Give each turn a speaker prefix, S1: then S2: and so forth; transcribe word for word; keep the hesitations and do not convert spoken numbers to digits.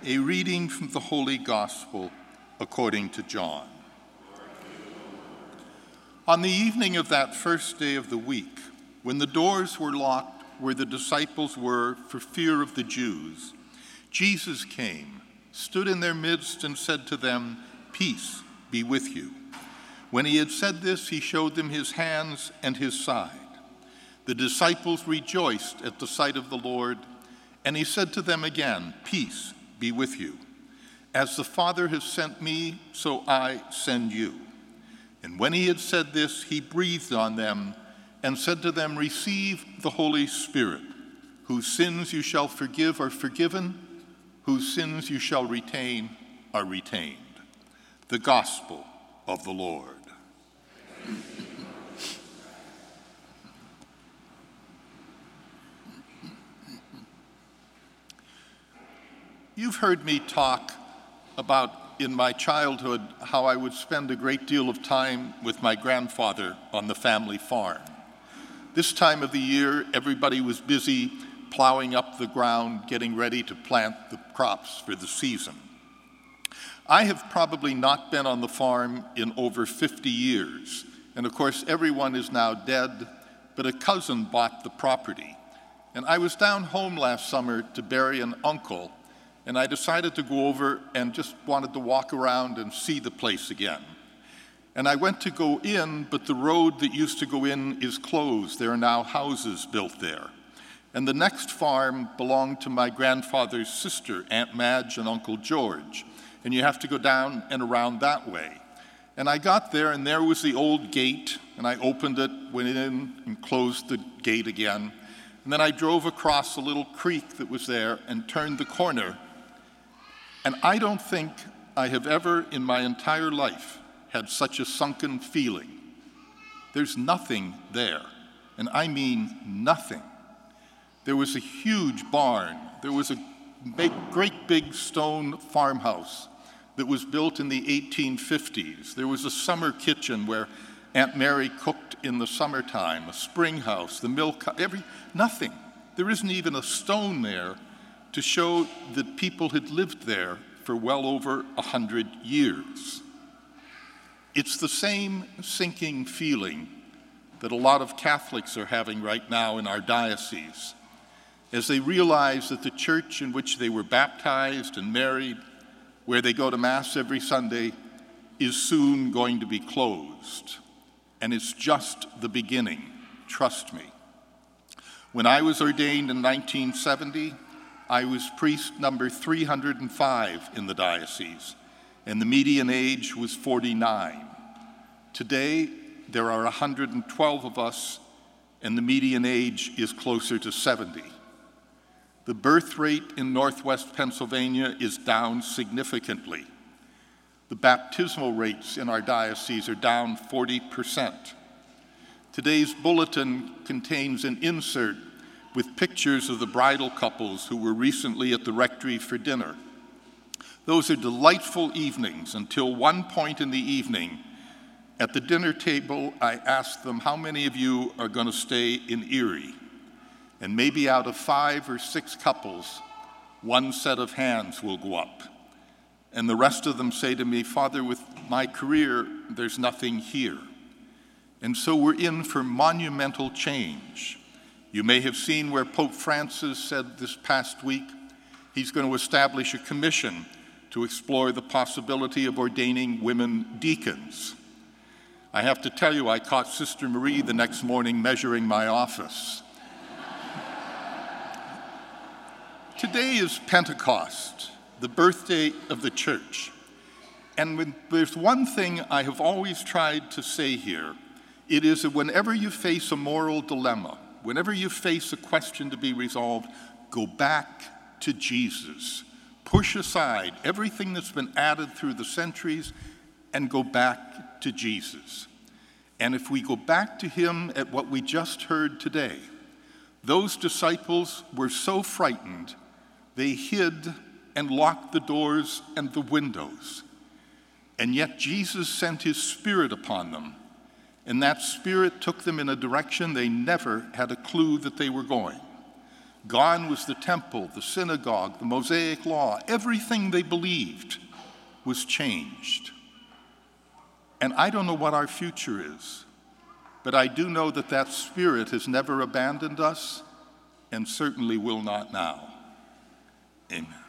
S1: A reading from the Holy Gospel according to John. On the evening of that first day of the week, when the doors were locked where the disciples were for fear of the Jews, Jesus came, stood in their midst, and said to them, "Peace be with you." When he had said this, he showed them his hands and his side. The disciples rejoiced at the sight of the Lord, and he said to them again, "Peace be with you. As the Father has sent me, so I send you." And when he had said this, he breathed on them and said to them, "Receive the Holy Spirit. Whose sins you shall forgive are forgiven, whose sins you shall retain are retained." The Gospel of the Lord. You've heard me talk about, in my childhood, how I would spend a great deal of time with my grandfather on the family farm. This time of the year, everybody was busy plowing up the ground, getting ready to plant the crops for the season. I have probably not been on the farm in over fifty years, and of course everyone is now dead, but a cousin bought the property. And I was down home last summer to bury an uncle, and I decided to go over and just wanted to walk around and see the place again. And I went to go in, but the road that used to go in is closed. There are now houses built there. And the next farm belonged to my grandfather's sister, Aunt Madge and Uncle George. And you have to go down and around that way. And I got there, and there was the old gate, and I opened it, went in, and closed the gate again. And then I drove across a little creek that was there and turned the corner. And I don't think I have ever in my entire life had such a sunken feeling. There's nothing there, and I mean nothing. There was a huge barn. There was a big, great big stone farmhouse that was built in the eighteen fifties. There was a summer kitchen where Aunt Mary cooked in the summertime, a spring house, the milk, every, nothing. There isn't even a stone there to show that people had lived there for well over a hundred years. It's the same sinking feeling that a lot of Catholics are having right now in our diocese, as they realize that the church in which they were baptized and married, where they go to Mass every Sunday, is soon going to be closed. And it's just the beginning, trust me. When I was ordained in nineteen seventy, I was priest number three hundred five in the diocese, and the median age was forty-nine. Today, there are one hundred twelve of us, and the median age is closer to seventy. The birth rate in Northwest Pennsylvania is down significantly. The baptismal rates in our diocese are down forty percent. Today's bulletin contains an insert with pictures of the bridal couples who were recently at the rectory for dinner. Those are delightful evenings until one point in the evening. At the dinner table, I asked them, "How many of you are going to stay in Erie?" And maybe out of five or six couples, one set of hands will go up. And the rest of them say to me, "Father, with my career, there's nothing here." And so we're in for monumental change. You may have seen where Pope Francis said this past week he's going to establish a commission to explore the possibility of ordaining women deacons. I have to tell you, I caught Sister Marie the next morning measuring my office. Today is Pentecost, the birthday of the church. And when there's one thing I have always tried to say here, it is that whenever you face a moral dilemma, whenever you face a question to be resolved, go back to Jesus. Push aside everything that's been added through the centuries and go back to Jesus. And if we go back to him at what we just heard today, those disciples were so frightened, they hid and locked the doors and the windows. And yet Jesus sent his Spirit upon them, and that Spirit took them in a direction they never had a clue that they were going. Gone was the temple, the synagogue, the Mosaic law. Everything they believed was changed. And I don't know what our future is, but I do know that that Spirit has never abandoned us and certainly will not now. Amen.